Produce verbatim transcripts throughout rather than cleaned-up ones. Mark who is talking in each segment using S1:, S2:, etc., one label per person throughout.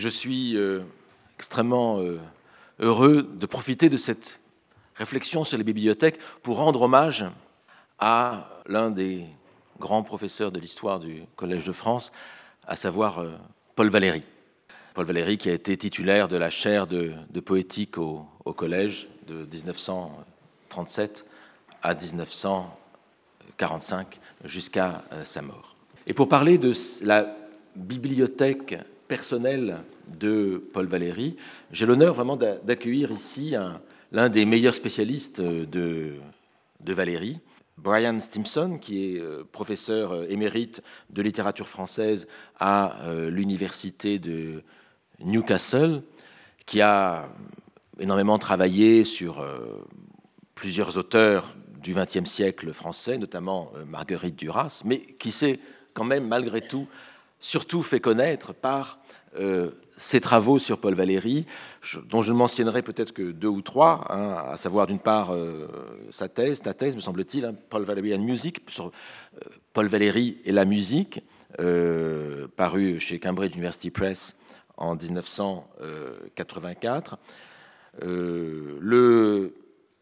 S1: Je suis euh, extrêmement euh, heureux de profiter de cette réflexion sur les bibliothèques pour rendre hommage à l'un des grands professeurs de l'histoire du Collège de France, à savoir euh, Paul Valéry. Paul Valéry qui a été titulaire de la chaire de, de poétique au, au Collège de dix-neuf cent trente-sept à dix-neuf cent quarante-cinq jusqu'à euh, sa mort. Et pour parler de la bibliothèque personnelle de Paul Valéry, j'ai l'honneur vraiment d'accueillir ici un, l'un des meilleurs spécialistes de, de Valéry, Brian Stimson, qui est professeur émérite de littérature française à l'université de Newcastle, qui a énormément travaillé sur plusieurs auteurs du vingtième siècle français, notamment Marguerite Duras, mais qui s'est quand même, malgré tout, surtout fait connaître par euh, ses travaux sur Paul Valéry, je, dont je ne mentionnerai peut-être que deux ou trois, hein, à savoir d'une part euh, sa thèse, ta thèse, me semble-t-il, hein, Paul Valéry and Music, sur euh, Paul Valéry et la musique, euh, paru chez Cambridge University Press en dix-neuf cent quatre-vingt-quatre. Euh, le,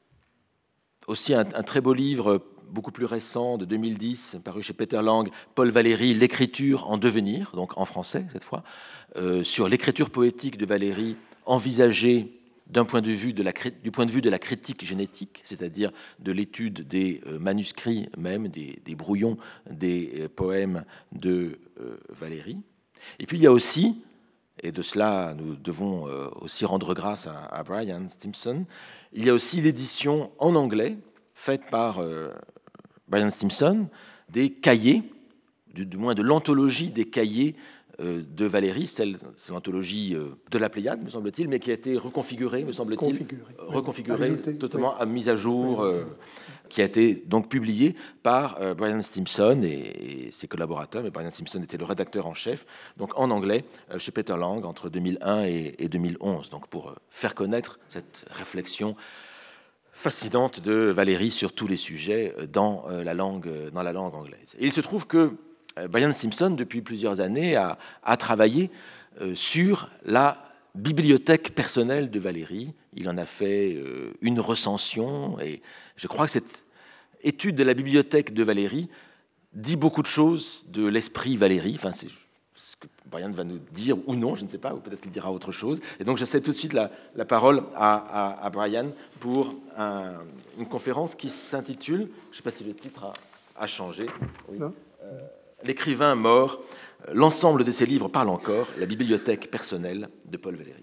S1: aussi un, un très beau livre beaucoup plus récent, de deux mille dix, paru chez Peter Lang, Paul Valéry, l'écriture en devenir, donc en français cette fois, euh, sur l'écriture poétique de Valéry envisagée d'un point de vue de la, du point de vue de la critique génétique, c'est-à-dire de l'étude des euh, manuscrits même, des, des brouillons des euh, poèmes de euh, Valéry. Et puis il y a aussi, et de cela nous devons euh, aussi rendre grâce à, à Brian Stimson, il y a aussi l'édition en anglais faite par euh, Brian Stimson, des cahiers, du, du moins de l'anthologie des cahiers euh, de Valéry, c'est l'anthologie euh, de la Pléiade, me semble-t-il, mais qui a été reconfigurée, me semble-t-il,
S2: Configurée,
S1: reconfigurée,
S2: oui.
S1: totalement
S2: oui.
S1: mise à jour,
S2: oui.
S1: euh, qui a été donc publiée par euh, Brian Stimson et, et ses collaborateurs, mais Brian Stimson était le rédacteur en chef, donc en anglais, euh, chez Peter Lang, entre deux mille un et, et deux mille onze, donc pour euh, faire connaître cette réflexion fascinante de Valéry sur tous les sujets dans la langue, dans la langue anglaise. Et il se trouve que Brian Stimson, depuis plusieurs années, a, a travaillé sur la bibliothèque personnelle de Valéry. Il en a fait une recension, et je crois que cette étude de la bibliothèque de Valéry dit beaucoup de choses de l'esprit Valéry. Enfin, c'est ce que Brian va nous dire, ou non, je ne sais pas, ou peut-être qu'il dira autre chose. Et donc, je cède tout de suite la, la parole à, à, à Brian pour un, une conférence qui s'intitule, je ne sais pas si le titre a, a changé, oui. euh, L'écrivain mort, l'ensemble de ses livres parle encore, la bibliothèque personnelle de Paul Valéry.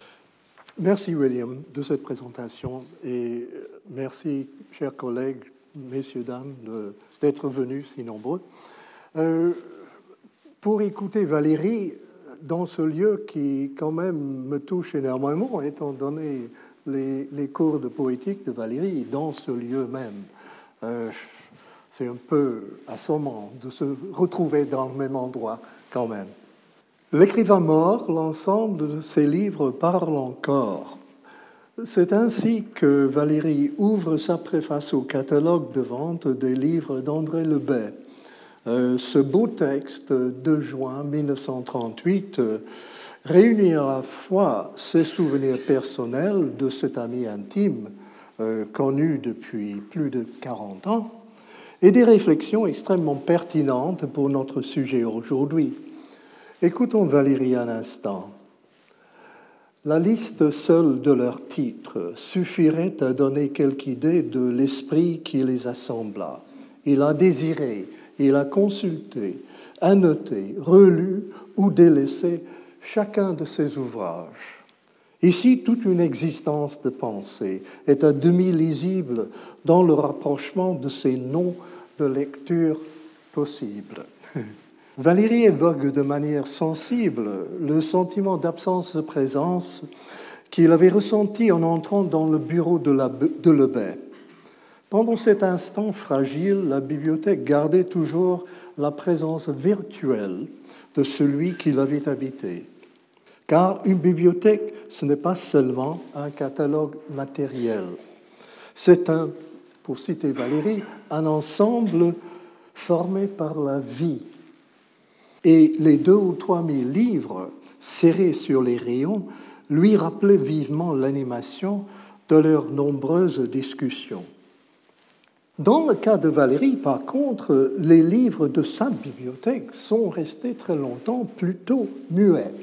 S2: Merci William de cette présentation et merci, chers collègues, messieurs, dames, d'être venus si nombreux. Euh, Pour écouter Valéry dans ce lieu qui, quand même, me touche énormément, étant donné les, les cours de poétique de Valéry dans ce lieu même. Euh, c'est un peu assommant de se retrouver dans le même endroit, quand même. L'écrivain mort, l'ensemble de ses livres parlent encore. C'est ainsi que Valéry ouvre sa préface au catalogue de vente des livres d'André Lebet. Euh, ce beau texte de juin mille neuf cent trente-huit euh, réunit à la fois ses souvenirs personnels de cet ami intime euh, connu depuis plus de quarante ans et des réflexions extrêmement pertinentes pour notre sujet aujourd'hui. Écoutons Valéry un instant. La liste seule de leurs titres suffirait à donner quelque idée de l'esprit qui les assembla. Il a désiré, il a consulté, annoté, relu ou délaissé chacun de ses ouvrages. Ici, toute une existence de pensée est à demi lisible dans le rapprochement de ces noms de lecture possibles. Valéry évoque de manière sensible le sentiment d'absence de présence qu'il avait ressenti en entrant dans le bureau de, la, de Lebet. Pendant cet instant fragile, la bibliothèque gardait toujours la présence virtuelle de celui qui l'avait habité. Car une bibliothèque, ce n'est pas seulement un catalogue matériel. C'est un, pour citer Valéry, un ensemble formé par la vie. Et les deux ou trois mille livres serrés sur les rayons, lui rappelaient vivement l'animation de leurs nombreuses discussions. Dans le cas de Valérie, par contre, les livres de sa bibliothèque sont restés très longtemps plutôt muets.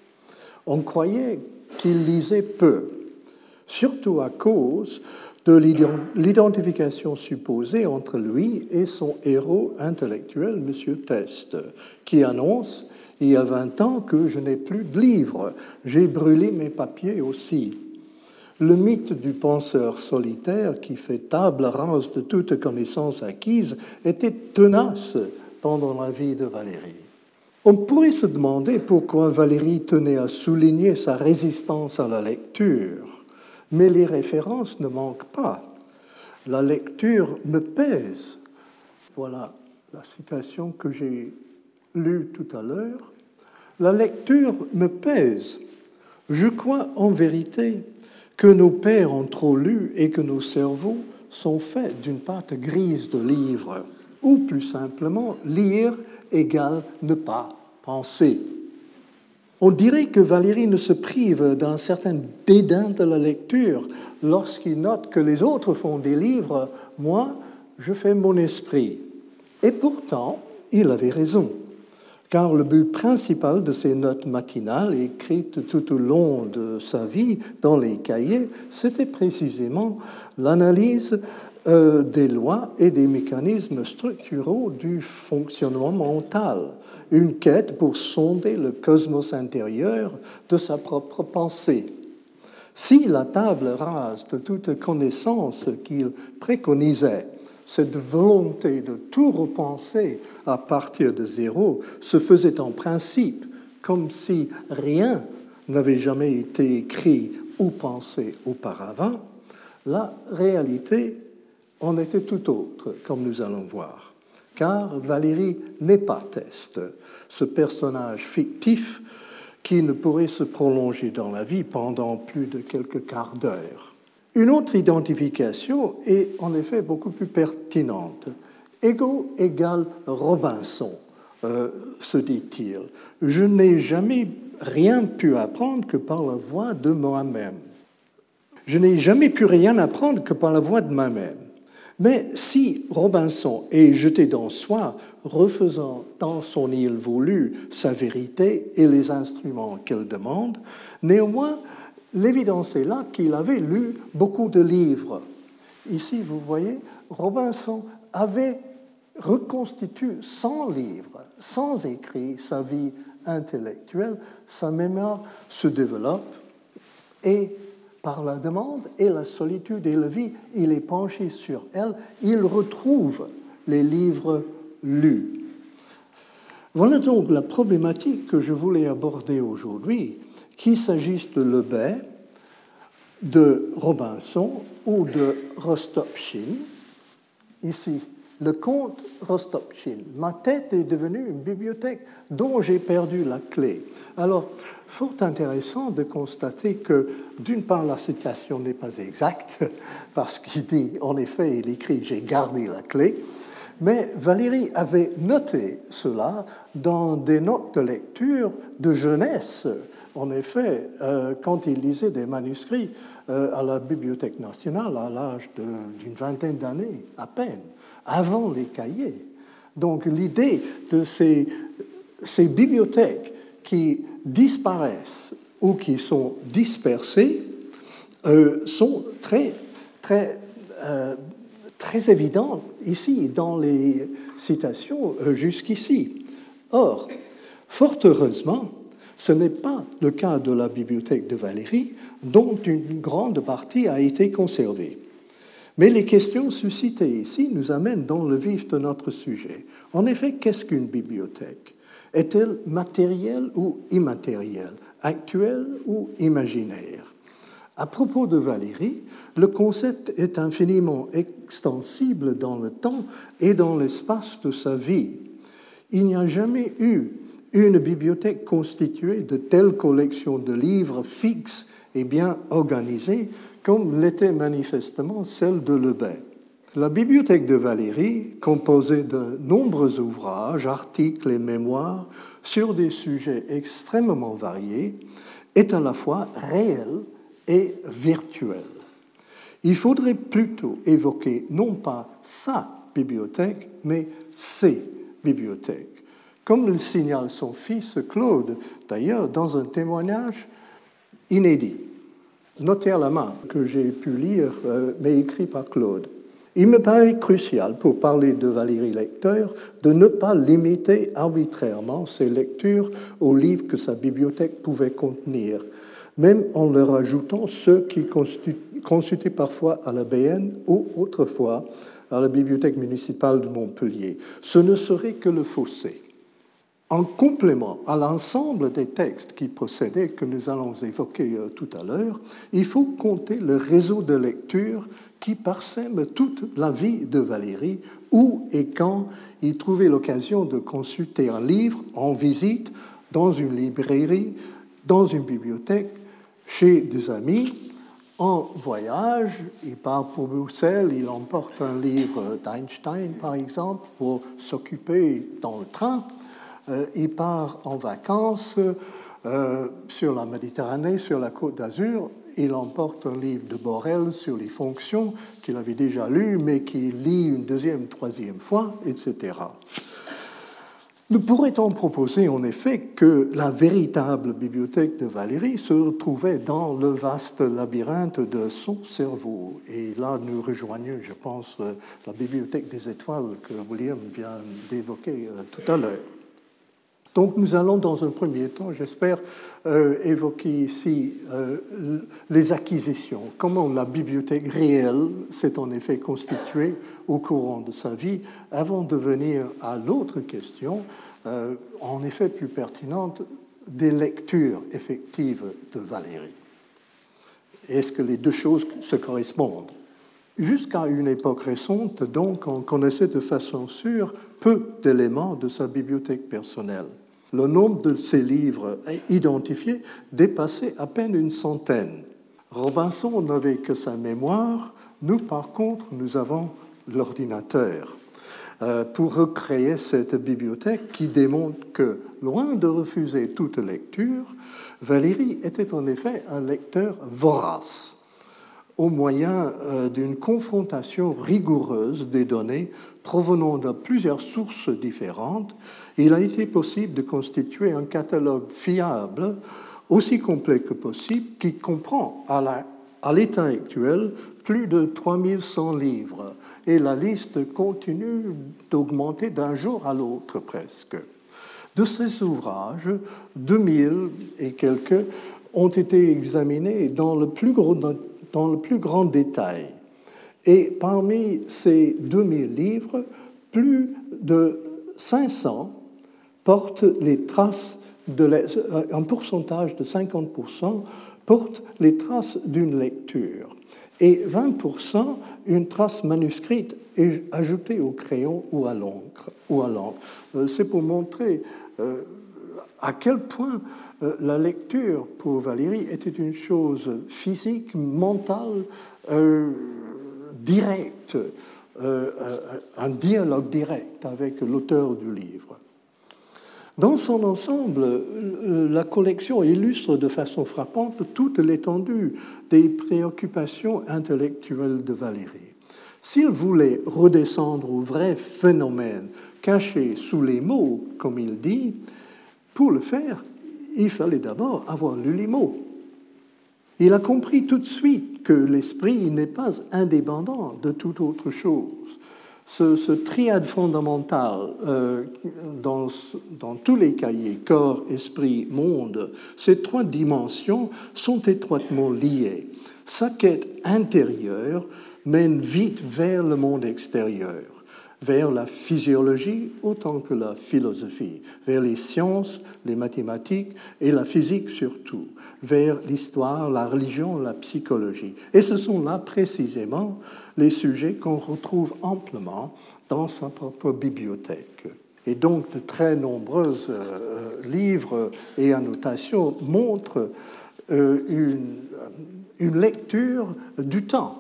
S2: On croyait qu'il lisait peu, surtout à cause de l'identification supposée entre lui et son héros intellectuel, M. Teste, qui annonce « Il y a vingt ans que je n'ai plus de livres, j'ai brûlé mes papiers aussi ». Le mythe du penseur solitaire qui fait table rase de toute connaissance acquise était tenace pendant la vie de Valérie. On pourrait se demander pourquoi Valérie tenait à souligner sa résistance à la lecture, mais les références ne manquent pas. La lecture me pèse. Voilà la citation que j'ai lue tout à l'heure. La lecture me pèse. Je crois en vérité que nos pères ont trop lu et que nos cerveaux sont faits d'une pâte grise de livres, ou plus simplement, lire égale ne pas penser. On dirait que Valérie ne se prive d'un certain dédain de la lecture lorsqu'il note que les autres font des livres, moi, je fais mon esprit. Et pourtant, il avait raison. Car le but principal de ces notes matinales, écrites tout au long de sa vie dans les cahiers, c'était précisément l'analyse euh, des lois et des mécanismes structuraux du fonctionnement mental, une quête pour sonder le cosmos intérieur de sa propre pensée. Si la table rase de toute connaissance qu'il préconisait, cette volonté de tout repenser à partir de zéro se faisait en principe comme si rien n'avait jamais été écrit ou pensé auparavant, la réalité en était tout autre, comme nous allons voir. Car Valérie n'est pas Teste, ce personnage fictif qui ne pourrait se prolonger dans la vie pendant plus de quelques quarts d'heure. Une autre identification est en effet beaucoup plus pertinente. Ego égale Robinson, euh, se dit-il. Je n'ai jamais rien pu apprendre que par la voix de moi-même. Je n'ai jamais pu rien apprendre que par la voix de moi-même. Mais si Robinson est jeté dans soi, refaisant dans son île voulue sa vérité et les instruments qu'elle demande, néanmoins, l'évidence est là qu'il avait lu beaucoup de livres. Ici, vous voyez, Robinson avait reconstitué sans livre, sans écrit, sa vie intellectuelle. Sa mémoire se développe et par la demande et la solitude et la vie, il est penché sur elle. Il retrouve les livres lus. Voilà donc la problématique que je voulais aborder aujourd'hui, qu'il s'agisse de Lebet, de Robinson ou de Rostopchine. Ici, le comte Rostopchine. Ma tête est devenue une bibliothèque dont j'ai perdu la clé. Alors, fort intéressant de constater que, d'une part, la citation n'est pas exacte, parce qu'il dit, en effet, il écrit « j'ai gardé la clé », mais Valérie avait noté cela dans des notes de lecture de jeunesse. En effet, euh, quand il lisait des manuscrits euh, à la Bibliothèque nationale à l'âge d'une vingtaine d'années, à peine, avant les cahiers. Donc l'idée de ces, ces bibliothèques qui disparaissent ou qui sont dispersées euh, sont très, très, euh, très évidentes ici, dans les citations euh, jusqu'ici. Or, fort heureusement, ce n'est pas le cas de la bibliothèque de Valérie, dont une grande partie a été conservée. Mais les questions suscitées ici nous amènent dans le vif de notre sujet. En effet, qu'est-ce qu'une bibliothèque? Est-elle matérielle ou immatérielle, actuelle ou imaginaire? À propos de Valérie, le concept est infiniment extensible dans le temps et dans l'espace de sa vie. Il n'y a jamais eu une bibliothèque constituée de telles collections de livres fixes et bien organisées comme l'était manifestement celle de Lebet. La bibliothèque de Valérie, composée de nombreux ouvrages, articles et mémoires, sur des sujets extrêmement variés est à la fois réel et virtuel. Il faudrait plutôt évoquer non pas sa bibliothèque, mais ses bibliothèques, comme le signale son fils Claude, d'ailleurs, dans un témoignage inédit, noté à la main, que j'ai pu lire, euh, mais écrit par Claude. Il me paraît crucial, pour parler de Valérie Lecteur, de ne pas limiter arbitrairement ses lectures aux livres que sa bibliothèque pouvait contenir, même en leur ajoutant ceux qui consultaient parfois à la B N ou autrefois à la bibliothèque municipale de Montpellier. Ce ne serait que le fossé. En complément à l'ensemble des textes qui possédaient, que nous allons évoquer tout à l'heure, il faut compter le réseau de lecture qui parsème toute la vie de Valérie, où et quand il trouvait l'occasion de consulter un livre en visite, dans une librairie, dans une bibliothèque, chez des amis, en voyage. Il part pour Bruxelles, il emporte un livre d'Einstein, par exemple, pour s'occuper dans le train. Euh, il part en vacances euh, sur la Méditerranée, sur la Côte d'Azur. Il emporte un livre de Borel sur les fonctions qu'il avait déjà lu, mais qu'il lit une deuxième, troisième fois, et cetera. Nous pourrait-on proposer en effet que la véritable bibliothèque de Valérie se trouvait dans le vaste labyrinthe de son cerveau. Et là, nous rejoignons, je pense, la bibliothèque des étoiles que William vient d'évoquer tout à l'heure. Donc nous allons dans un premier temps, j'espère, euh, évoquer ici euh, les acquisitions, comment la bibliothèque réelle s'est en effet constituée au courant de sa vie, avant de venir à l'autre question, euh, en effet plus pertinente, des lectures effectives de Valérie. Est-ce que les deux choses se correspondent ? Jusqu'à une époque récente, donc, on connaissait de façon sûre peu d'éléments de sa bibliothèque personnelle. Le nombre de ses livres identifiés dépassait à peine une centaine. Robinson n'avait que sa mémoire. Nous, par contre, nous avons l'ordinateur euh, pour recréer cette bibliothèque qui démontre que, loin de refuser toute lecture, Valérie était en effet un lecteur vorace, au moyen d'une confrontation rigoureuse des données provenant de plusieurs sources différentes. Il a été possible de constituer un catalogue fiable, aussi complet que possible, qui comprend à, la, à l'état actuel plus de trois mille cent livres. Et la liste continue d'augmenter d'un jour à l'autre presque. De ces ouvrages, deux mille et quelques ont été examinés dans le plus gros dans le plus grand détail. Et parmi ces deux mille livres, plus de cinq cents portent les traces, de la, un pourcentage de cinquante pour cent portent les traces d'une lecture, et vingt pour cent une trace manuscrite ajoutée au crayon ou à l'encre. Ou à l'encre. C'est pour montrer euh, à quel point euh, la lecture pour Valérie était une chose physique, mentale, euh, directe, euh, un dialogue direct avec l'auteur du livre. Dans son ensemble, la collection illustre de façon frappante toute l'étendue des préoccupations intellectuelles de Valérie. S'il voulait redescendre au vrai phénomène caché sous les mots, comme il dit, pour le faire, il fallait d'abord avoir lu les mots. Il a compris tout de suite que l'esprit n'est pas indépendant de toute autre chose. Ce, ce triade fondamental euh, dans, dans tous les cahiers, corps, esprit, monde, ces trois dimensions sont étroitement liées. Sa quête intérieure mène vite vers le monde extérieur, vers la physiologie autant que la philosophie, vers les sciences, les mathématiques et la physique surtout, vers l'histoire, la religion, la psychologie. Et ce sont là précisément les sujets qu'on retrouve amplement dans sa propre bibliothèque. Et donc de très nombreux euh, livres et annotations montrent euh, une, une lecture du temps,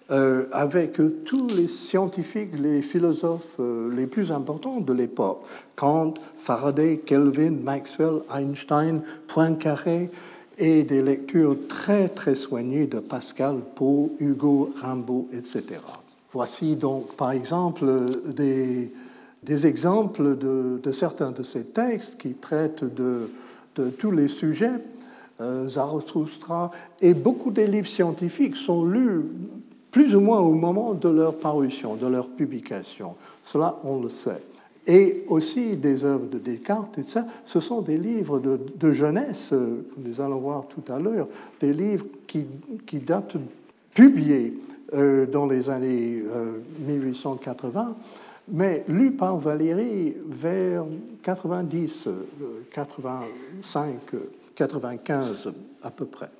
S2: euh, avec tous les scientifiques, les philosophes euh, les plus importants de l'époque. Kant, Faraday, Kelvin, Maxwell, Einstein, Poincaré, et des lectures très, très soignées de Pascal, Poe, Hugo, Rimbaud, et cetera. Voici donc, par exemple, des, des exemples de, de certains de ces textes qui traitent de, de tous les sujets. Euh, Zarathustra et beaucoup des livres scientifiques sont lus plus ou moins au moment de leur parution, de leur publication. Cela, on le sait. Et aussi des œuvres de Descartes, et ça, ce sont des livres de, de jeunesse, nous allons voir tout à l'heure, des livres qui, qui datent, publiés euh, dans les années euh, mille huit cent quatre-vingts, mais lus par Valéry vers quatre-vingt-dix, quatre-vingt-cinq, quatre-vingt-quinze à peu près.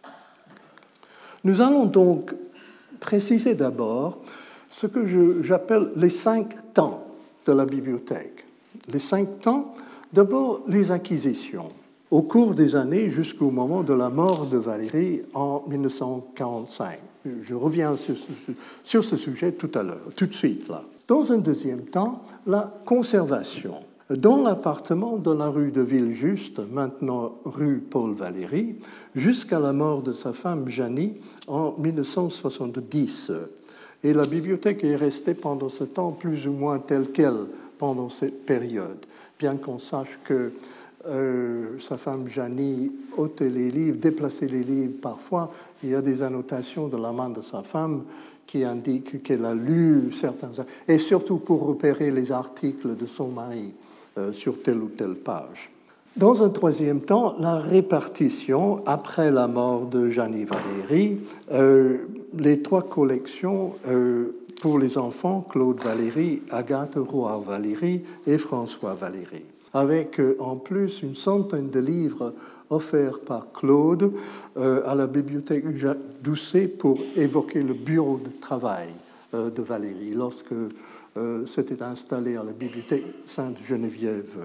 S2: Nous allons donc préciser d'abord ce que je, j'appelle les cinq temps de la bibliothèque. Les cinq temps, d'abord les acquisitions. Au cours des années jusqu'au moment de la mort de Valéry en mille neuf cent quarante-cinq. Je reviens sur ce, sur ce sujet tout à l'heure, tout de suite là. Dans un deuxième temps, la conservation. Dans l'appartement de la rue de Villejuste, maintenant rue Paul Valéry, jusqu'à la mort de sa femme Janie en mille neuf cent soixante-dix. Et la bibliothèque est restée pendant ce temps plus ou moins telle qu'elle pendant cette période, bien qu'on sache que euh, sa femme Janie ôtait les livres, déplaçait les livres parfois. Il y a des annotations de la main de sa femme qui indiquent qu'elle a lu certains... Et surtout pour repérer les articles de son mari euh, sur telle ou telle page. Dans un troisième temps, la répartition, après la mort de Janie Valéry, euh, les trois collections euh, pour les enfants, Claude Valéry, Agathe Roy-Valéry et François Valéry, avec euh, en plus une centaine de livres offerts par Claude euh, à la bibliothèque Jacques Doucet pour évoquer le bureau de travail euh, de Valéry lorsque euh, s'était installé à la bibliothèque Sainte-Geneviève.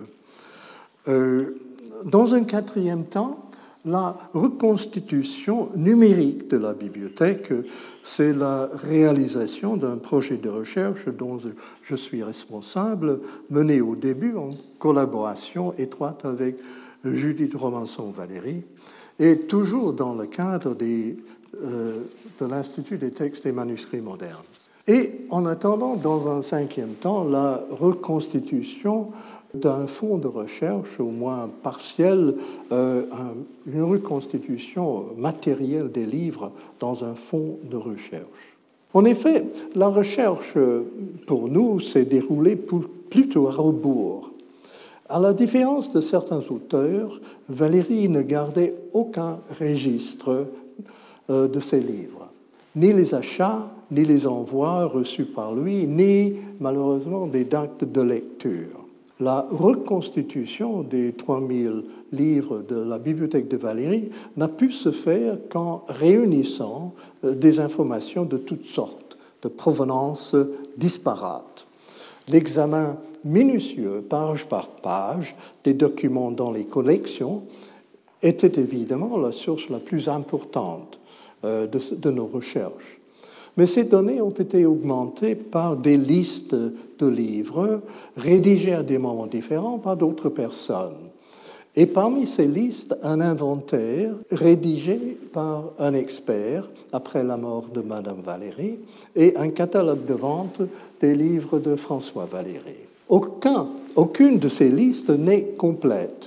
S2: Euh, dans un quatrième temps, la reconstitution numérique de la bibliothèque, c'est la réalisation d'un projet de recherche dont je suis responsable, mené au début en collaboration étroite avec Judith Robinson-Valéry, et toujours dans le cadre des, euh, de l'Institut des textes et manuscrits modernes. Et en attendant, dans un cinquième temps, la reconstitution d'un fonds de recherche, au moins partiel, euh, un, une reconstitution matérielle des livres dans un fonds de recherche. En effet, la recherche, pour nous, s'est déroulée pour, plutôt à rebours. À la différence de certains auteurs, Valéry ne gardait aucun registre euh, de ses livres, ni les achats, ni les envois reçus par lui, ni, malheureusement, des dates de lecture. La reconstitution des trois mille livres de la bibliothèque de Valéry n'a pu se faire qu'en réunissant des informations de toutes sortes, de provenance disparates. L'examen minutieux, page par page, des documents dans les collections était évidemment la source la plus importante de, de nos recherches. Mais ces données ont été augmentées par des listes de livres rédigées à des moments différents par d'autres personnes. Et parmi ces listes, un inventaire rédigé par un expert après la mort de Madame Valéry et un catalogue de vente des livres de François Valéry. Aucun, aucune de ces listes n'est complète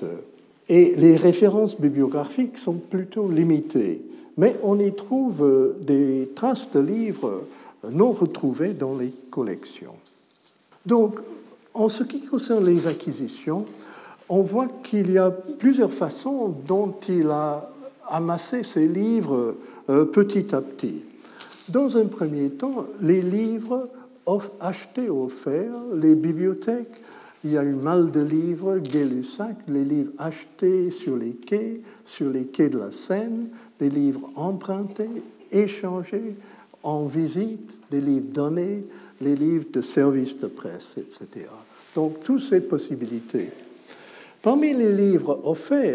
S2: et les références bibliographiques sont plutôt limitées. Mais on y trouve des traces de livres non retrouvés dans les collections. Donc, en ce qui concerne les acquisitions, on voit qu'il y a plusieurs façons dont il a amassé ces livres euh, petit à petit. Dans un premier temps, les livres achetés ou offerts, les bibliothèques, il y a eu mal de livres, Gay-Lussac, les livres achetés sur les quais, sur les quais de la Seine, des livres empruntés, échangés en visite, des livres donnés, les livres de services de presse, et cetera. Donc, toutes ces possibilités. Parmi les livres offerts,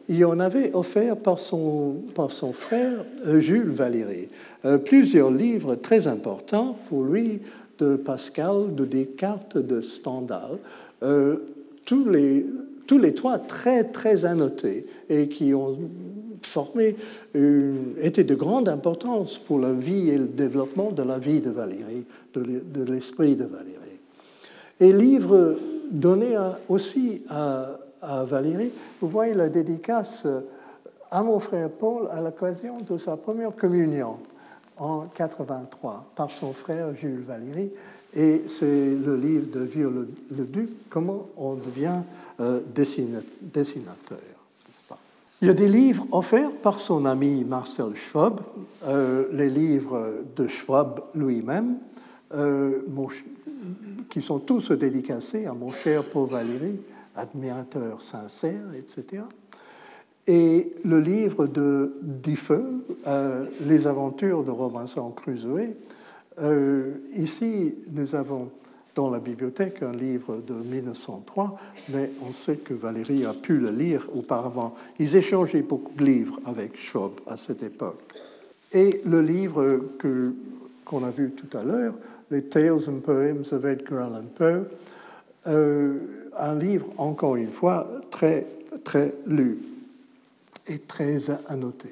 S2: il en avait offert par son, par son frère Jules Valéry plusieurs livres très importants pour lui, de Pascal, de Descartes, de Stendhal, euh, tous, les, tous les trois très, très annotés et qui ont formé une, étaient de grande importance pour la vie et le développement de la vie de Valéry, de l'esprit de Valéry. Et livres donnés à, aussi à, à Valéry, vous voyez la dédicace à mon frère Paul à l'occasion de sa première communion en quatre-vingt-trois par son frère Jules Valéry, et c'est le livre de Viollet-le-Duc, Comment on devient euh, dessinateur, n'est-ce pas? Il y a des livres offerts par son ami Marcel Schwab, euh, les livres de Schwab lui-même, euh, mon, qui sont tous dédicacés à mon cher Paul Valéry, admirateur sincère, et cetera. Et le livre de Diffeux, euh, Les aventures de Robinson Crusoe. Euh, ici, nous avons dans la bibliothèque un livre de mille neuf cent trois, mais on sait que Valéry a pu le lire auparavant. Ils échangeaient beaucoup de livres avec Schwab à cette époque. Et le livre que, qu'on a vu tout à l'heure, les Tales and Poems of Edgar Allan Poe, euh, un livre, encore une fois, très, très lu et très annoté.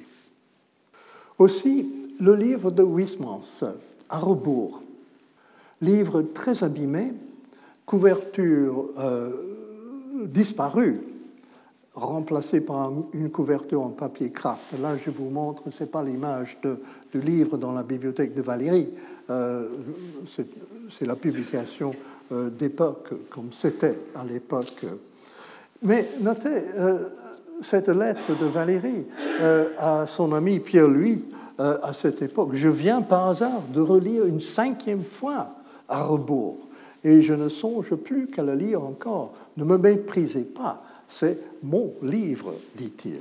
S2: Aussi, le livre de Huysmans, À rebours, livre très abîmé, couverture euh, disparue, remplacée par une couverture en papier craft. Là, je vous montre, ce n'est pas l'image de, du livre dans la bibliothèque de Valéry, euh, c'est, c'est la publication euh, d'époque, comme c'était à l'époque. Mais notez, euh, cette lettre de Valéry euh, à son ami Pierre-Louis euh, à cette époque. Je viens par hasard de relire une cinquième fois À rebours, et je ne songe plus qu'à le lire encore. Ne me méprisez pas, c'est mon livre, dit-il.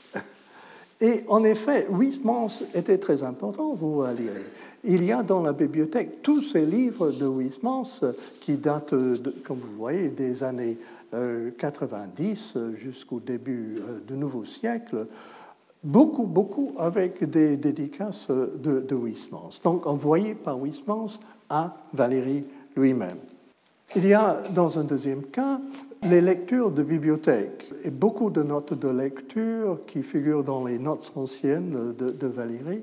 S2: Et en effet, Huysmans était très important, vous le lirez. Il y a dans la bibliothèque tous ces livres de Huysmans qui datent, de, comme vous voyez, des années quatre-vingt-dix jusqu'au début du nouveau siècle, beaucoup, beaucoup avec des dédicaces de, de Huysmans, donc envoyés par Huysmans à Valéry lui-même. Il y a, dans un deuxième cas, les lectures de bibliothèque et beaucoup de notes de lecture qui figurent dans les notes anciennes de, de Valéry.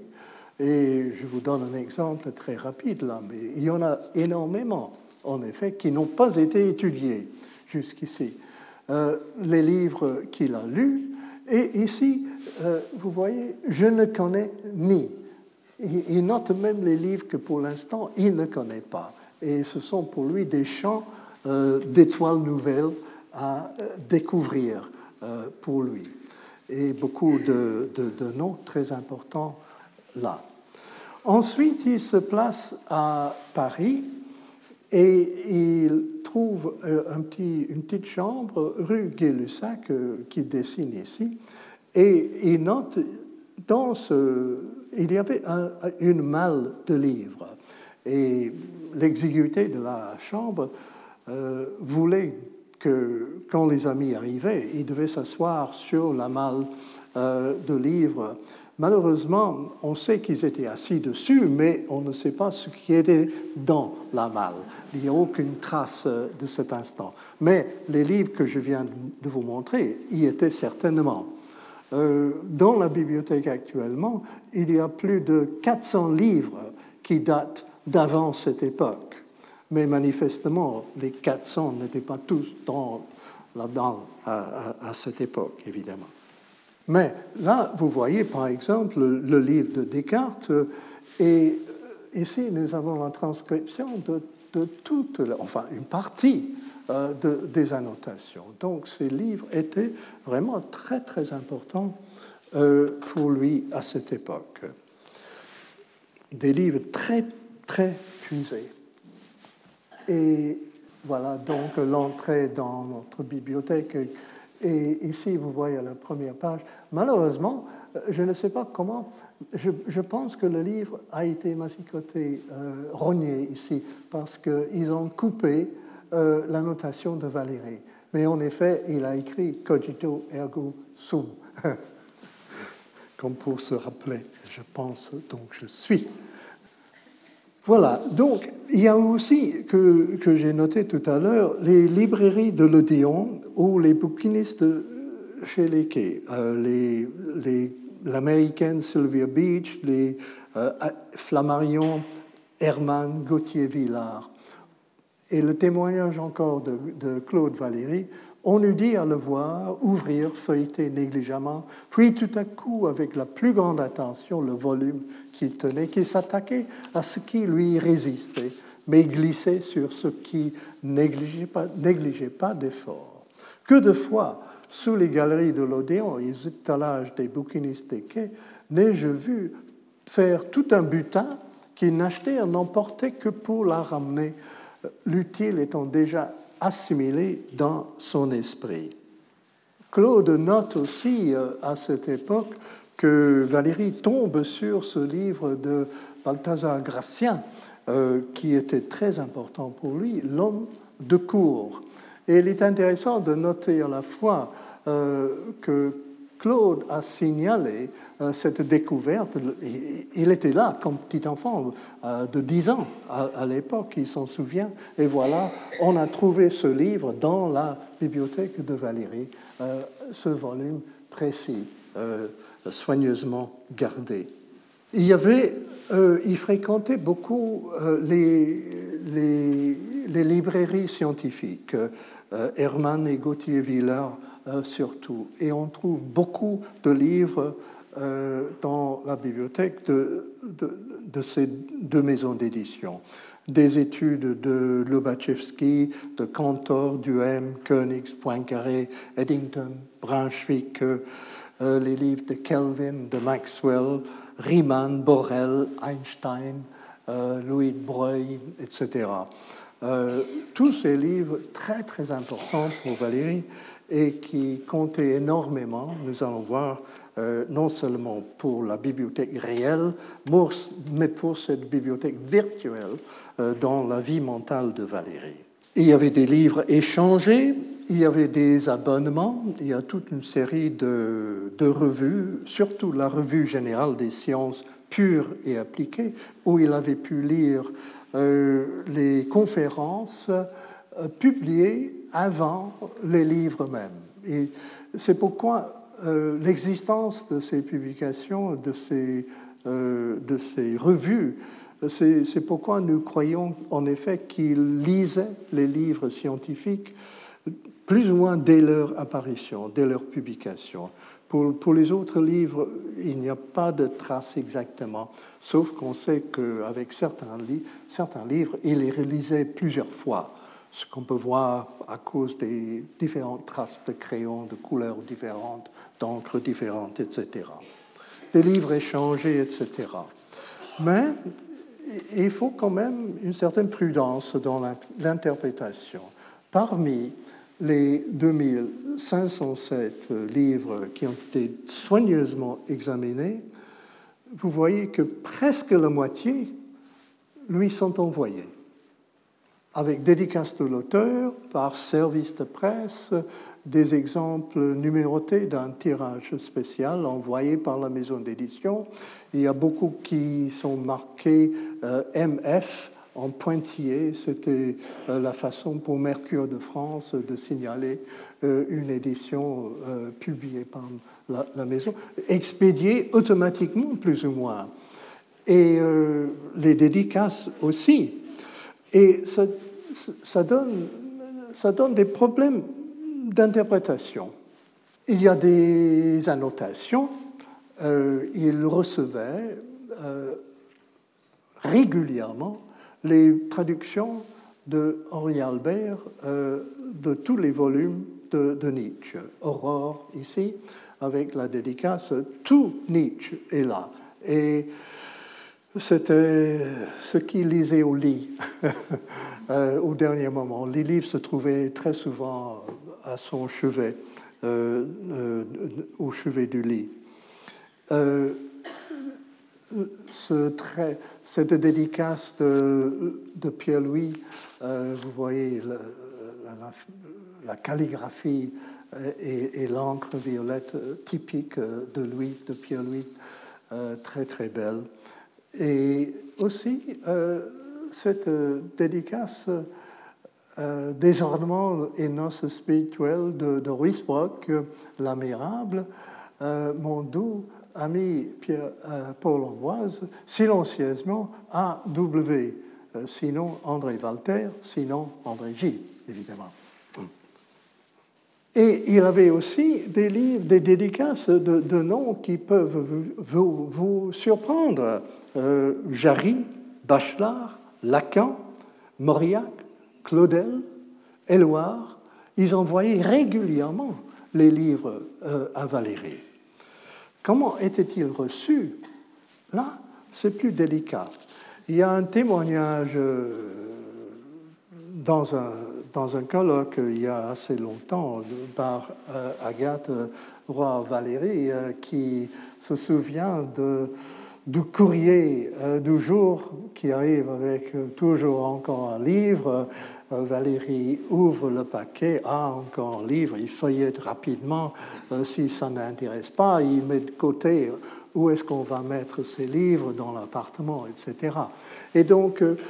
S2: Et je vous donne un exemple très rapide là, mais il y en a énormément, en effet, qui n'ont pas été étudiés jusqu'ici. Euh, les livres qu'il a lus, et ici, euh, vous voyez, je ne connais ni. Il, il note même les livres que pour l'instant, il ne connaît pas. Et ce sont pour lui des champs euh, d'étoiles nouvelles à euh, découvrir euh, pour lui. Et beaucoup de, de, de noms très importants là. Ensuite, il se place à Paris et il trouve un petit, une petite chambre rue Gay-Lussac euh, qu'il dessine ici. Et il note, dans ce, il y avait un, une malle de livres. Et l'exiguïté de la chambre euh, voulait que, quand les amis arrivaient, ils devaient s'asseoir sur la malle euh, de livres. Malheureusement, on sait qu'ils étaient assis dessus, mais on ne sait pas ce qui était dans la malle. Il n'y a aucune trace de cet instant. Mais les livres que je viens de vous montrer y étaient certainement. Euh, dans la bibliothèque actuellement, il y a plus de quatre cents livres qui datent d'avant cette époque. Mais manifestement, les quatre cents n'étaient pas tous dans la malle à, à, à cette époque, évidemment. Mais là, vous voyez, par exemple, le, le livre de Descartes, et ici, nous avons la transcription de, de toute, enfin, une partie euh, de, des annotations. Donc, ces livres étaient vraiment très, très importants euh, pour lui à cette époque. Des livres très, très puisés. Et voilà donc l'entrée dans notre bibliothèque. Et ici, vous voyez à la première page, malheureusement, je ne sais pas comment, je, je pense que le livre a été massicoté, euh, rogné ici, parce qu'ils ont coupé euh, la notation de Valéry. Mais en effet, il a écrit cogito ergo sum. Comme pour se rappeler, je pense, donc je suis. Voilà, donc il y a aussi, que, que j'ai noté tout à l'heure, les librairies de l'Odéon ou les bouquinistes chez les quais, euh, les, les, l'américaine Sylvia Beach, les euh, Flammarion, Hermann, Gauthier-Villard. Et le témoignage encore de, de Claude Valéry, on eût dit à le voir ouvrir, feuilleter négligemment, puis tout à coup, avec la plus grande attention, le volume qu'il tenait, qui s'attaquait à ce qui lui résistait, mais glissait sur ce qui négligeait pas, négligeait pas d'effort. Que de fois, sous les galeries de l'Odéon et les étalages des bouquinistes des quais, n'ai-je vu faire tout un butin qu'ils n'achetaient, n'emportaient que pour la ramener, l'utile étant déjà assimilé dans son esprit. Claude note aussi à cette époque que Valéry tombe sur ce livre de Balthazar Gratien, euh, qui était très important pour lui, L'homme de cour. Et il est intéressant de noter à la fois euh, que Claude a signalé euh, cette découverte. Il était là comme petit enfant euh, de dix ans à, à l'époque, il s'en souvient. Et voilà, on a trouvé ce livre dans la bibliothèque de Valéry, euh, ce volume précis, euh, soigneusement gardé. Il y avait, euh, il fréquentait beaucoup euh, les, les, les librairies scientifiques, euh, Hermann et Gauthier-Villard euh, surtout. Et on trouve beaucoup de livres euh, dans la bibliothèque de, de, de ces deux maisons d'édition. Des études de Lobachevsky, de Cantor, Duhem, Koenigs, Poincaré, Eddington, Brunswick, euh, les livres de Kelvin, de Maxwell, Riemann, Borel, Einstein, euh, Louis de Broglie, et cetera. Euh, tous ces livres très très importants pour Valéry et qui comptaient énormément, nous allons voir, euh, non seulement pour la bibliothèque réelle, mais pour cette bibliothèque virtuelle euh, dans la vie mentale de Valéry. Il y avait des livres échangés, il y avait des abonnements, il y a toute une série de, de revues, surtout la revue générale des sciences pures et appliquées, où il avait pu lire euh, les conférences euh, publiées avant les livres mêmes. Et c'est pourquoi euh, l'existence de ces publications, de ces, euh, de ces revues, c'est, c'est pourquoi nous croyons en effet qu'il lisait les livres scientifiques plus ou moins dès leur apparition, dès leur publication. Pour, pour les autres livres, il n'y a pas de trace exactement, sauf qu'on sait qu'avec certains, li- certains livres, il les relisait plusieurs fois, ce qu'on peut voir à cause des différentes traces de crayons, de couleurs différentes, d'encre différentes, et cetera. Des livres échangés, et cetera. Mais il faut quand même une certaine prudence dans l'interprétation. Parmi les deux mille cinq cent sept livres qui ont été soigneusement examinés, vous voyez que presque la moitié lui sont envoyés, avec dédicace de l'auteur, par service de presse, des exemples numérotés d'un tirage spécial envoyé par la maison d'édition. Il y a beaucoup qui sont marqués euh, M F en pointillé. C'était euh, la façon pour Mercure de France de signaler euh, une édition euh, publiée par la, la maison, expédiée automatiquement plus ou moins. Et euh, les dédicaces aussi. Et ça, ça, donne, ça donne des problèmes d'interprétation. Il y a des annotations. Euh, il recevait euh, régulièrement les traductions de Henri Albert euh, de tous les volumes de, de Nietzsche. Aurore, ici, avec la dédicace, tout Nietzsche est là. Et c'était ce qu'il lisait au lit, euh, au dernier moment. Les livres se trouvaient très souvent à son chevet, euh, euh, au chevet du lit. Euh, ce trait, cette dédicace de, de Pierre-Louis, euh, vous voyez la, la, la calligraphie et, et l'encre violette typique de Louis, de Pierre-Louis, euh, très très belle. Et aussi, euh, cette euh, dédicace euh, des ornements et noces spirituelles de, de Ruysbrock, l'Amirable, euh, mon doux ami Pierre, euh, Paul Ambroise, silencieusement A W, euh, sinon André Walter, sinon André Gilles, évidemment. Et il avait aussi des livres, des dédicaces de, de noms qui peuvent vous, vous, vous surprendre. Euh, Jarry, Bachelard, Lacan, Mauriac, Claudel, Éluard, ils envoyaient régulièrement les livres euh, à Valéry. Comment étaient-ils reçus? Là, c'est plus délicat. Il y a un témoignage euh, dans un, dans un colloque il y a assez longtemps par euh, Agathe Roy-Valéry euh, qui se souvient de, du courrier euh, du jour qui arrive avec euh, toujours encore un livre. Euh, Valéry ouvre le paquet, ah, encore un livre, il feuillette rapidement. Euh, si ça n'intéresse pas, il met de côté euh, où est-ce qu'on va mettre ces livres dans l'appartement, et cetera. Et donc, euh,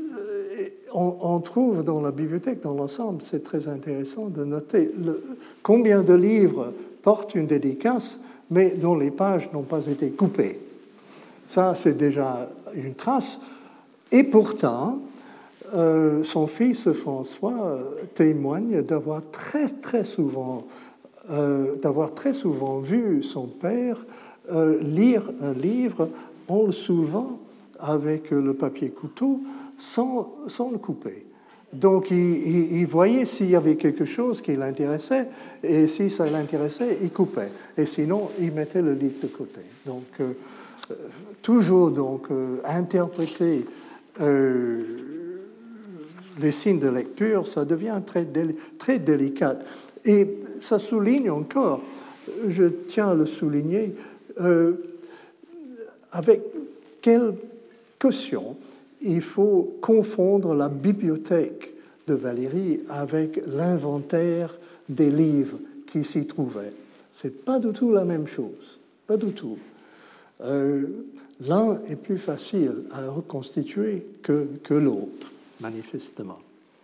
S2: on, on trouve dans la bibliothèque, dans l'ensemble, c'est très intéressant de noter le, combien de livres portent une dédicace, mais dont les pages n'ont pas été coupées. Ça, c'est déjà une trace. Et pourtant, euh, son fils François témoigne d'avoir très, très souvent, euh, d'avoir très souvent vu son père euh, lire un livre en le soulevant avec le papier couteau sans, sans le couper. Donc, il, il, il voyait s'il y avait quelque chose qui l'intéressait, et si ça l'intéressait, il coupait. Et sinon, il mettait le livre de côté. Donc, euh, toujours donc, euh, interpréter euh, les signes de lecture, ça devient très, déli- très délicat. Et ça souligne encore, je tiens à le souligner, euh, avec quelle caution il faut confondre la bibliothèque de Valéry avec l'inventaire des livres qui s'y trouvaient. Ce n'est pas du tout la même chose, pas du tout. Euh, l'un est plus facile à reconstituer que, que l'autre, manifestement.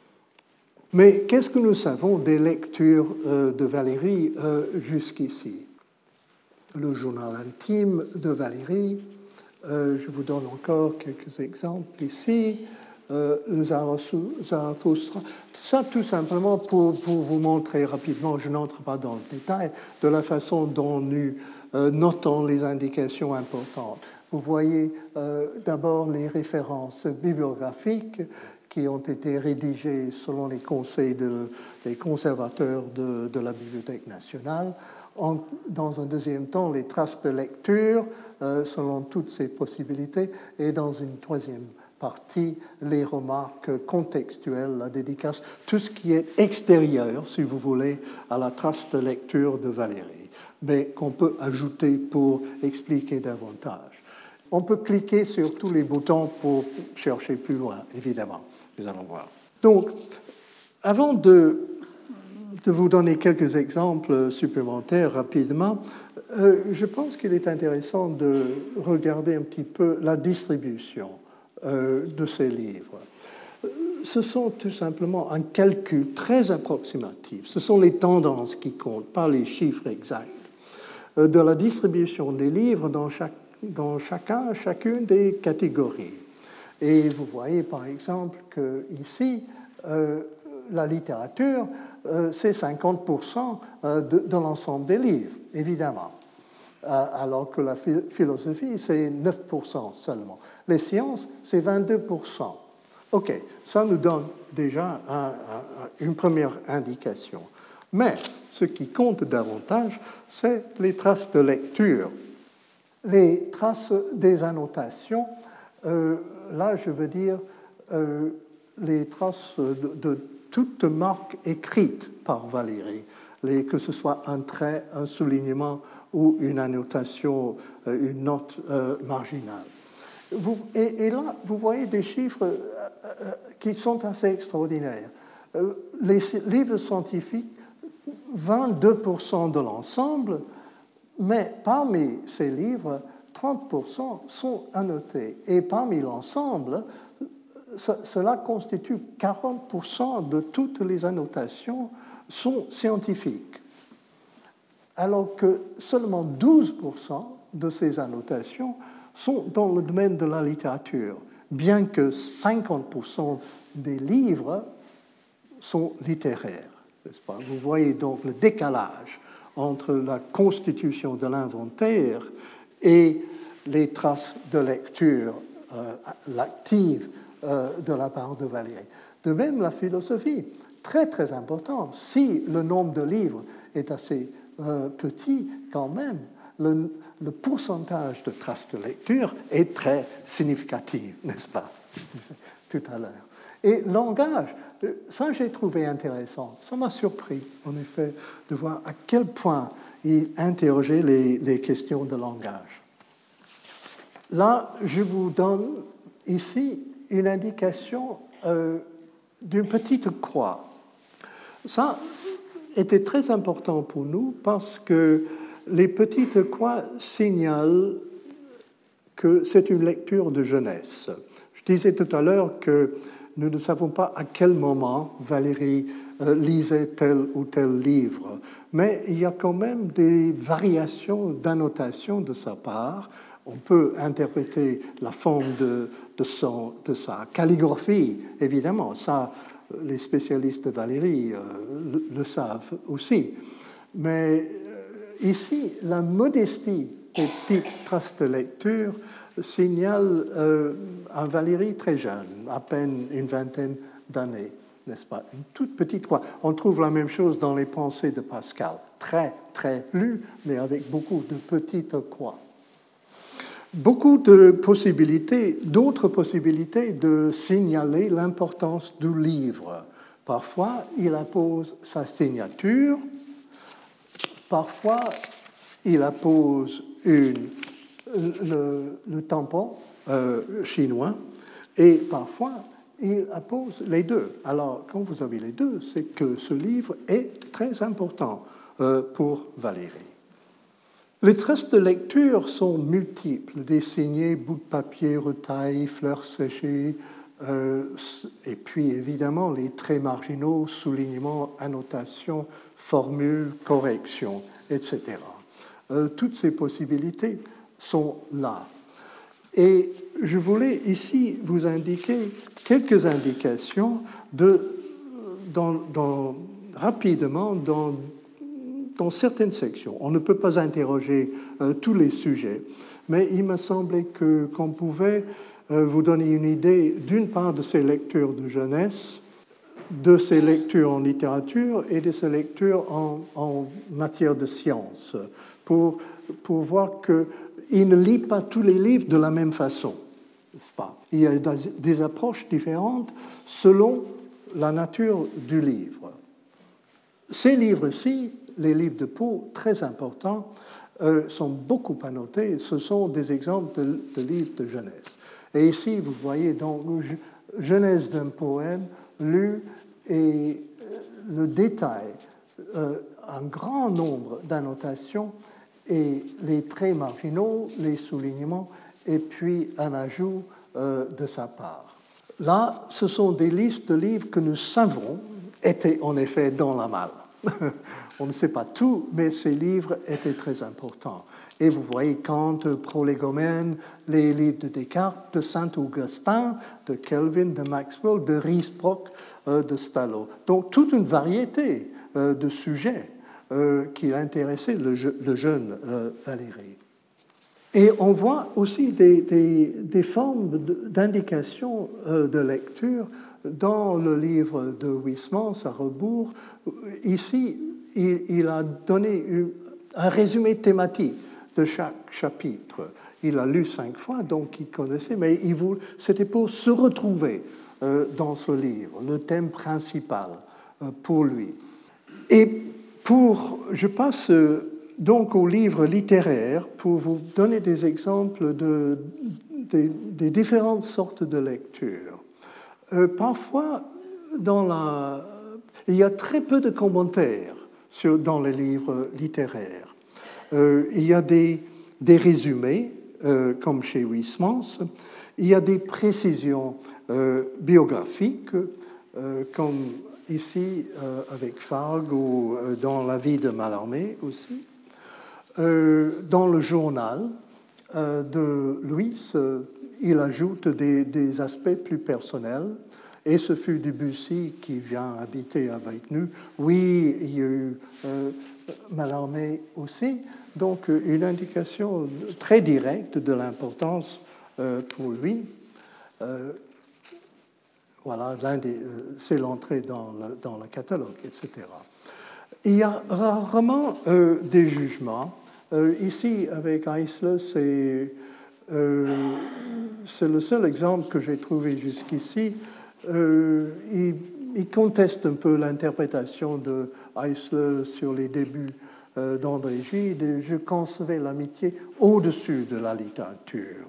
S2: Mais qu'est-ce que nous savons des lectures euh, de Valéry euh, jusqu'ici? Le journal intime de Valéry, euh, je vous donne encore quelques exemples ici, euh, le Zarathustra, ça tout simplement pour, pour vous montrer rapidement, je n'entre pas dans le détail, de la façon dont nous euh, notons les indications importantes. Vous voyez euh, d'abord les références bibliographiques qui ont été rédigées selon les conseils de, des conservateurs de, de la Bibliothèque nationale. En, dans un deuxième temps, les traces de lecture, euh, selon toutes ces possibilités, et dans une troisième partie, les remarques contextuelles, la dédicace, tout ce qui est extérieur, si vous voulez, à la trace de lecture de Valéry, mais qu'on peut ajouter pour expliquer davantage. On peut cliquer sur tous les boutons pour chercher plus loin, évidemment. Nous allons voir. Donc, avant de, de vous donner quelques exemples supplémentaires rapidement, euh, je pense qu'il est intéressant de regarder un petit peu la distribution euh, de ces livres. Ce sont tout simplement un calcul très approximatif. Ce sont les tendances qui comptent, pas les chiffres exacts, euh, de la distribution des livres dans, chaque, dans chacun, chacune des catégories. Et vous voyez par exemple qu'ici, euh, la littérature, euh, c'est cinquante pour cent de, de l'ensemble des livres, évidemment, euh, alors que la philosophie, c'est neuf pour cent seulement. Les sciences, c'est vingt-deux pour cent. OK, ça nous donne déjà un, un, une première indication. Mais ce qui compte davantage, c'est les traces de lecture. Les traces des annotations, euh, là, je veux dire euh, les traces de, de toute marque écrite par Valéry, les, que ce soit un trait, un soulignement ou une annotation, euh, une note euh, marginale. Vous, et, et là, vous voyez des chiffres euh, euh, qui sont assez extraordinaires. Euh, les livres scientifiques, vingt-deux pour cent de l'ensemble, mais parmi ces livres, trente pour cent sont annotés. Et parmi l'ensemble, cela constitue quarante pour cent de toutes les annotations sont scientifiques, alors que seulement douze pour cent de ces annotations sont dans le domaine de la littérature, bien que cinquante pour cent des livres sont littéraires. N'est-ce pas ? Vous voyez donc le décalage entre la constitution de l'inventaire et les traces de lecture euh, active euh, de la part de Valéry. De même, la philosophie, très très important. Si le nombre de livres est assez euh, petit, quand même, le, le pourcentage de traces de lecture est très significatif, n'est-ce pas, tout à l'heure. Et langage, ça j'ai trouvé intéressant. Ça m'a surpris, en effet, de voir à quel point il interrogeait les, les questions de langage. Là, je vous donne ici une indication euh, d'une petite croix. Ça était très important pour nous parce que les petites croix signalent que c'est une lecture de jeunesse. Je disais tout à l'heure que nous ne savons pas à quel moment Valéry euh, lisait tel ou tel livre, mais il y a quand même des variations d'annotation de sa part. On peut interpréter la forme de, de, son, de sa calligraphie, évidemment, ça, les spécialistes de Valéry euh, le, le savent aussi. Mais euh, ici, la modestie des petites traces de lecture signale euh, un Valéry très jeune, à peine une vingtaine d'années, n'est-ce pas? Une toute petite croix. On trouve la même chose dans les pensées de Pascal, très, très lues, mais avec beaucoup de petites croix. Beaucoup de possibilités, d'autres possibilités de signaler l'importance du livre. Parfois, il appose sa signature, parfois, il appose une, le, le tampon euh, chinois, et parfois, il appose les deux. Alors, quand vous avez les deux, c'est que ce livre est très important euh, pour Valéry. Les traces de lecture sont multiples, dessinées, bouts de papier, retailles, fleurs séchées, euh, et puis évidemment les traits marginaux, soulignements, annotations, formules, corrections, et cetera. Euh, toutes ces possibilités sont là. Et je voulais ici vous indiquer quelques indications de, dans, dans, rapidement dans dans certaines sections. On ne peut pas interroger euh, tous les sujets, mais il m'a semblé que, qu'on pouvait euh, vous donner une idée, d'une part, de ces lectures de jeunesse, de ces lectures en littérature et de ces lectures en, en matière de sciences, pour, pour voir qu'il ne lit pas tous les livres de la même façon, n'est-ce pas? Il y a des approches différentes selon la nature du livre. Ces livres-ci, les livres de Pau, très importants, euh, sont beaucoup annotés. Ce sont des exemples de, de livres de jeunesse. Et ici, vous voyez donc Genèse d'un poème lu et le détail, euh, un grand nombre d'annotations et les traits marginaux, les soulignements, et puis un ajout euh, de sa part. Là, ce sont des listes de livres que nous savons étaient en effet dans la malle. On ne sait pas tout, mais ces livres étaient très importants. Et vous voyez Kant, Prolégomène, les livres de Descartes, de Saint-Augustin, de Kelvin, de Maxwell, de Riesbrock, euh, de Stallo. Donc toute une variété euh, de sujets euh, qui intéressaient le, le jeune euh, Valéry. Et on voit aussi des, des, des formes d'indication euh, de lecture dans le livre de Huysmans, à rebours. Ici, il, il a donné un résumé thématique de chaque chapitre. Il l'a lu cinq fois, donc il connaissait, mais il voulait, c'était pour se retrouver euh, dans ce livre, le thème principal euh, pour lui. Et pour, je passe euh, donc au livre littéraire pour vous donner des exemples de, de, des différentes sortes de lectures. Euh, parfois, dans la, Il y a très peu de commentaires sur, dans les livres littéraires. Euh, il y a des, des résumés, euh, comme chez Huysmans. Il y a des précisions euh, biographiques, euh, comme ici euh, avec Fargue ou euh, dans La vie de Mallarmé aussi. Euh, dans le journal euh, de Louis, euh, il ajoute des, des aspects plus personnels. Et ce fut Debussy qui vient habiter avec nous. Oui, il y a eu euh, Mallarmé aussi. Donc, une indication très directe de l'importance euh, pour lui. Euh, voilà, l'un des, euh, c'est l'entrée dans le, dans le catalogue, et cetera. Il y a rarement euh, des jugements. Euh, ici, avec Eisler, c'est, euh, c'est le seul exemple que j'ai trouvé jusqu'ici. Euh, il, il conteste un peu l'interprétation de Eisler sur les débuts euh, d'André Gide. Je concevais l'amitié au-dessus de la littérature.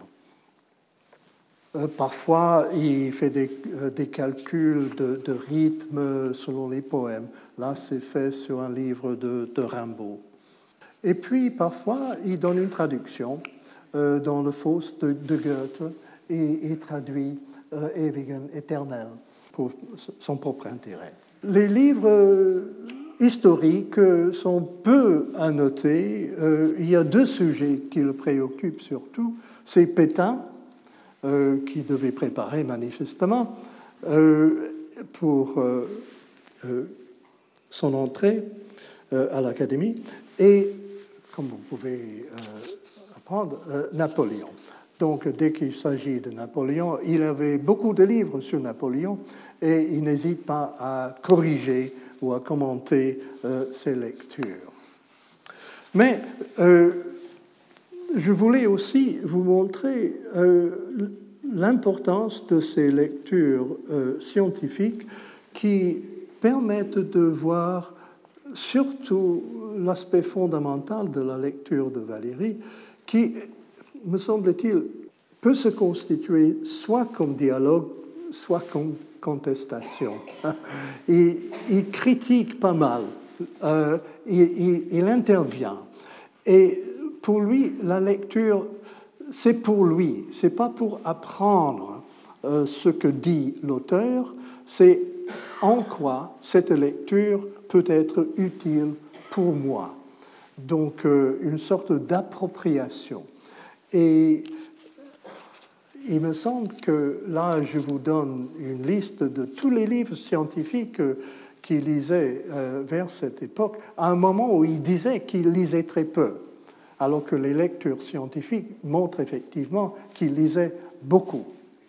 S2: Euh, parfois, il fait des, euh, des calculs de, de rythme selon les poèmes. Là, c'est fait sur un livre de, de Rimbaud. Et puis, parfois, il donne une traduction euh, dans le Faust de, de Goethe et il traduit euh, Ewigen éternel pour son propre intérêt. Les livres euh, historiques sont peu annotés. Euh, il y a deux sujets qui le préoccupent surtout. C'est Pétain, Euh, qui devait préparer manifestement euh, pour euh, euh, son entrée euh, à l'Académie, et, comme vous pouvez euh, apprendre, euh, Napoléon. Donc, dès qu'il s'agit de Napoléon, il avait beaucoup de livres sur Napoléon, et il n'hésite pas à corriger ou à commenter euh, ses lectures. Mais euh, je voulais aussi vous montrer euh, l'importance de ces lectures euh, scientifiques qui permettent de voir surtout l'aspect fondamental de la lecture de Valéry, qui, me semble-t-il, peut se constituer soit comme dialogue, soit comme contestation. Il, il critique pas mal, euh, il, il, il intervient. Et pour lui, la lecture, c'est pour lui, c'est pas pour apprendre euh, ce que dit l'auteur, c'est en quoi cette lecture peut être utile pour moi. Donc, euh, une sorte d'appropriation. Et il me semble que là, je vous donne une liste de tous les livres scientifiques qu'il lisait euh, vers cette époque, à un moment où il disait qu'il lisait très peu, alors que les lectures scientifiques montrent effectivement qu'il lisait beaucoup.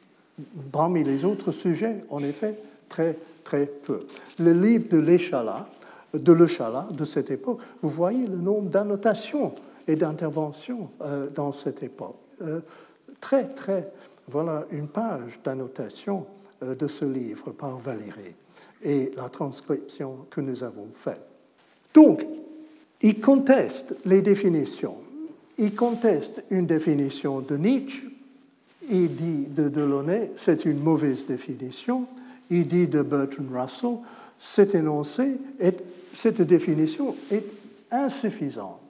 S2: Parmi les autres sujets, en effet, très, très peu. Le livre de l'Échalas, de l'Échalas de cette époque, vous voyez le nombre d'annotations et d'interventions euh, dans cette époque. Euh, très, très, voilà une page d'annotation euh, de ce livre par Valéry et la transcription que nous avons faite. Donc, il conteste les définitions. Il conteste une définition de Nietzsche. Il dit de Delaunay, c'est une mauvaise définition. Il dit de Bertrand Russell, cet énoncé, est, cette définition est insuffisante.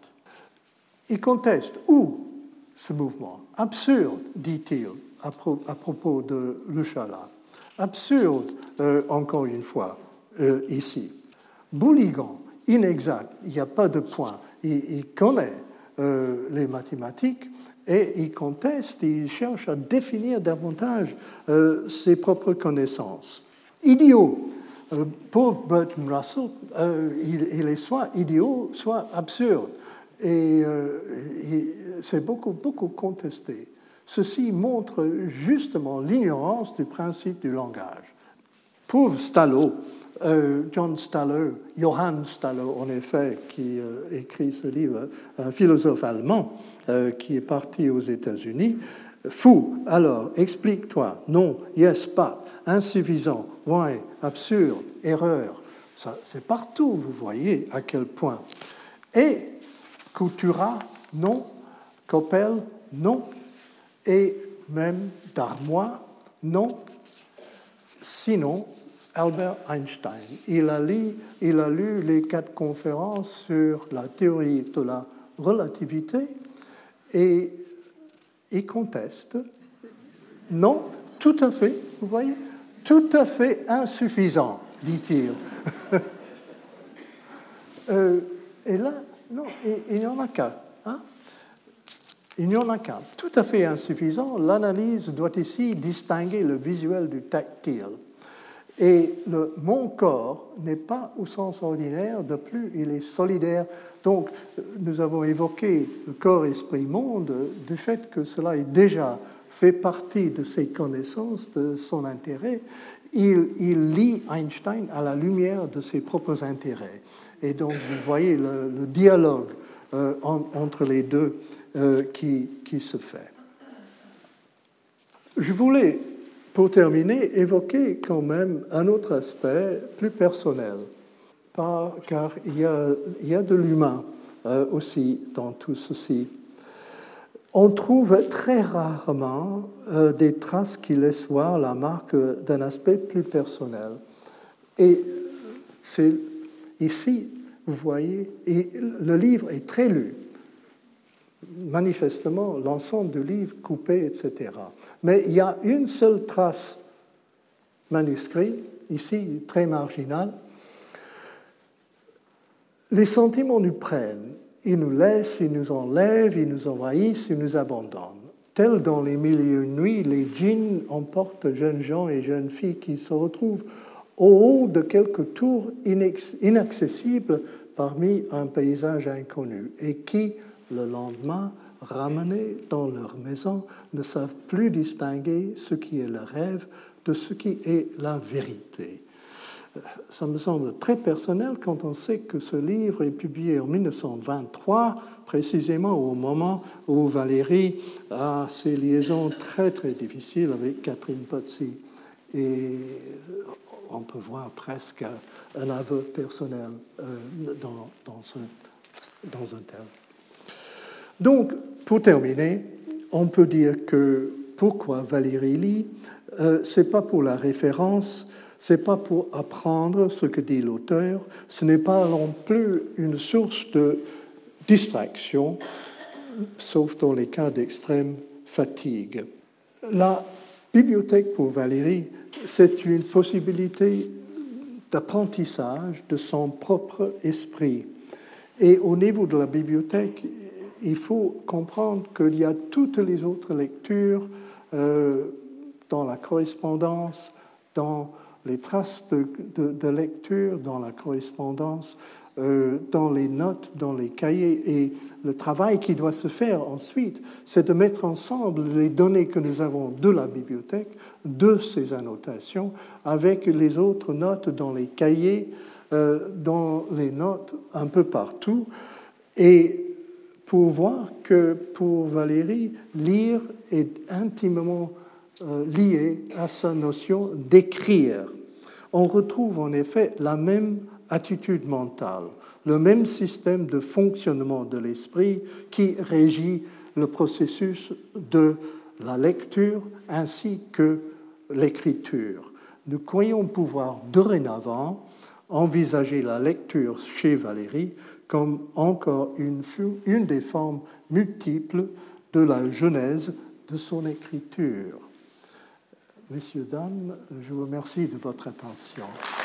S2: Il conteste où ce mouvement, absurde, dit-il, à, pro, à propos de l'Échalas. Absurde, euh, encore une fois, euh, ici. Bouligant, inexact, il n'y a pas de point. Il, il connaît euh, les mathématiques et il conteste, il cherche à définir davantage euh, ses propres connaissances. Idiot, euh, pauvre Bertrand Russell, euh, il, il est soit idiot, soit absurde. Et euh, c'est beaucoup, beaucoup contesté. Ceci montre justement l'ignorance du principe du langage. Pauvre Stallo, euh, John Stallo, Johann Stallo, en effet, qui euh, écrit ce livre, un philosophe allemand euh, qui est parti aux États-Unis. Fou, alors, explique-toi. Non, yes, pas. Insuffisant, ouais, absurde, erreur. Ça, c'est partout, vous voyez à quel point. Et Couturat, non. Coppel, non. Et même Darmois, non. Sinon, Albert Einstein. Il a, lu, il a lu les quatre conférences sur la théorie de la relativité et il conteste. Non, tout à fait, vous voyez, tout à fait insuffisant, dit-il. euh, et là, non, il n'y en a qu'un. Hein? Il n'y en a qu'un. Tout à fait insuffisant. L'analyse doit ici distinguer le visuel du tactile. Et le mon corps n'est pas au sens ordinaire, de plus, il est solidaire. Donc, nous avons évoqué le corps-esprit-monde du fait que cela est déjà fait partie de ses connaissances, de son intérêt. Il, il lit Einstein à la lumière de ses propres intérêts. Et donc, vous voyez le, le dialogue euh, en, entre les deux euh, qui, qui se fait. Je voulais, pour terminer, évoquer quand même un autre aspect plus personnel, par, car il y a, il y a de l'humain euh, aussi dans tout ceci. On trouve très rarement euh, des traces qui laissent voir la marque d'un aspect plus personnel. Et c'est ici, vous voyez, et le livre est très lu. Manifestement, l'ensemble du livre coupé, et cetera. Mais il y a une seule trace manuscrite, ici très marginale. Les sentiments nous prennent, ils nous laissent, ils nous enlèvent, ils nous envahissent, ils nous abandonnent. Tels dans les mille et une nuits, les djinns emportent jeunes gens et jeunes filles qui se retrouvent au haut de quelques tours inaccessibles parmi un paysage inconnu et qui, le lendemain, ramenés dans leur maison, ne savent plus distinguer ce qui est le rêve de ce qui est la vérité. Ça me semble très personnel quand on sait que ce livre est publié en mille neuf cent vingt-trois, précisément au moment où Valérie a ses liaisons très très difficiles avec Catherine Pozzi. Et on peut voir presque un aveu personnel dans, dans, ce, dans un tel. Donc, pour terminer, on peut dire que pourquoi Valérie lit, euh, ce n'est pas pour la référence, ce n'est pas pour apprendre ce que dit l'auteur, ce n'est pas non plus une source de distraction, sauf dans les cas d'extrême fatigue. La bibliothèque pour Valérie, c'est une possibilité d'apprentissage de son propre esprit. Et au niveau de la bibliothèque, il faut comprendre qu'il y a toutes les autres lectures euh, dans la correspondance, dans les traces de, de, de lecture, dans la correspondance, euh, dans les notes, dans les cahiers. Et le travail qui doit se faire ensuite, c'est de mettre ensemble les données que nous avons de la bibliothèque, de ces annotations, avec les autres notes dans les cahiers, euh, dans les notes un peu partout. Et pour voir que pour Valérie, lire est intimement euh, lié à sa notion d'écrire. On retrouve en effet la même attitude mentale, le même système de fonctionnement de l'esprit qui régit le processus de la lecture ainsi que l'écriture. Nous croyons pouvoir dorénavant envisager la lecture chez Valérie comme encore une, une des formes multiples de la genèse de son écriture. Messieurs, dames, je vous remercie de votre attention.